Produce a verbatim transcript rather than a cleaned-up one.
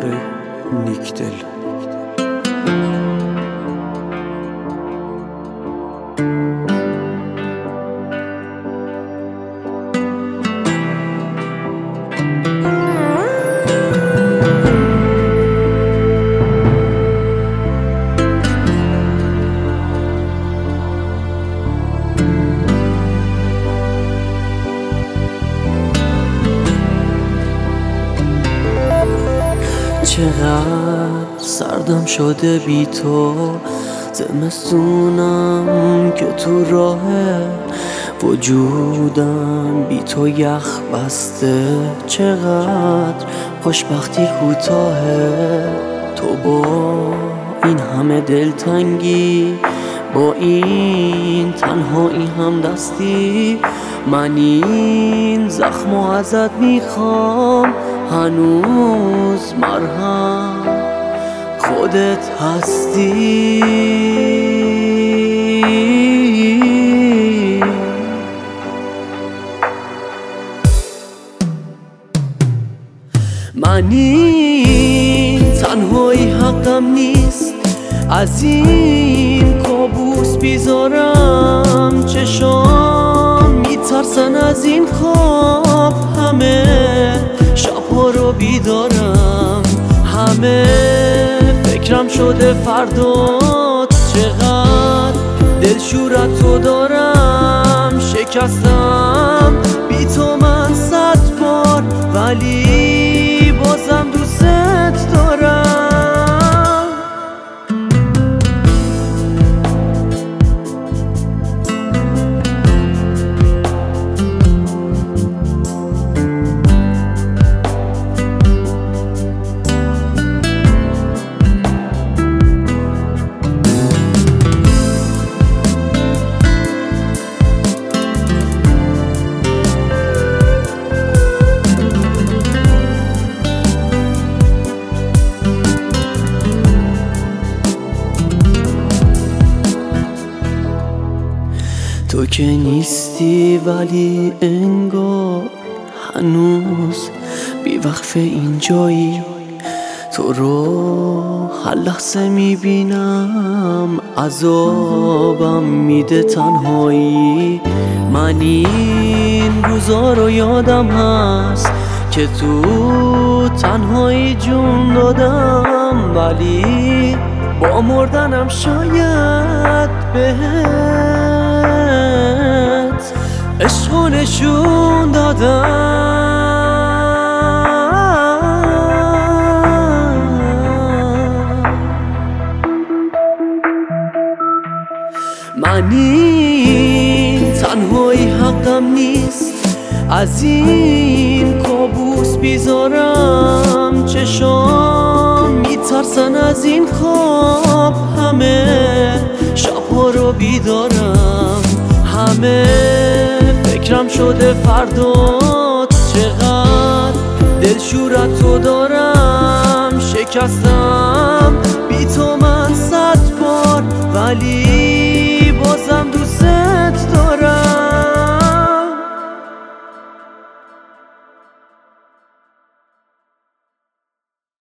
آره نیکدل. چقدر سردم شده بی تو، زمستونم که تو راهه، وجودم بی تو یخ بسته. چقدر خوشبختی کوتاهه، تو با این همه دلتنگی، با این تنهایی هم دستی. من این زخمو ازت میخوام، هنوز مرهم خودت هستی. من این تنهایی حقم نیست، از این کابوس بیزارم. چشام میترسن از این خواب، همه شبها رو بیدارم. همه فکرم شده فردات، چقدر دلشورت تو دارم. شکستم بی تو من صد بار، ولی بازم دوست دارم. تو که نیستی ولی انگار هنوز بی وقف اینجایی. تو رو هر لحظه میبینم، عذابم میده تنهایی. من این روزا رو یادم هست که تو تنهایی جون دادم، ولی با مردنم شاید بهت عشقو نشون دادم. من این تنهایی حقم نیست، از این کابوس بیزارم. چشام میترسن از این خواب، همه شبها رو بیدارم. همه فکرم شده فردات، چقدر دلشورت تو دارم. شکستم بی تو من صد بار، ولی